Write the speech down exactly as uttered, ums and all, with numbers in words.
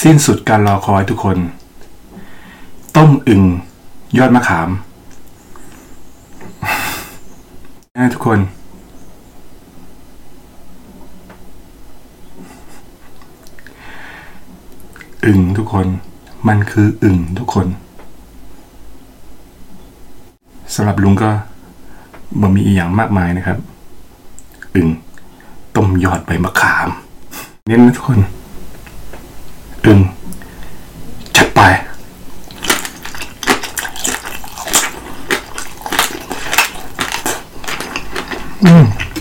สิ้นสุดการรอคอยทุกคนต้มอึ่งยอดมะขามนะทุกคนอึ่งทุกคนมันคืออึ่งทุกคนสำหรับลุงก็บ่มีอีกอย่างมากมายนะครับอึ่งต้มยอดใบมะขามเนี่ยนะทุกคนอึ่งจัดไปอืม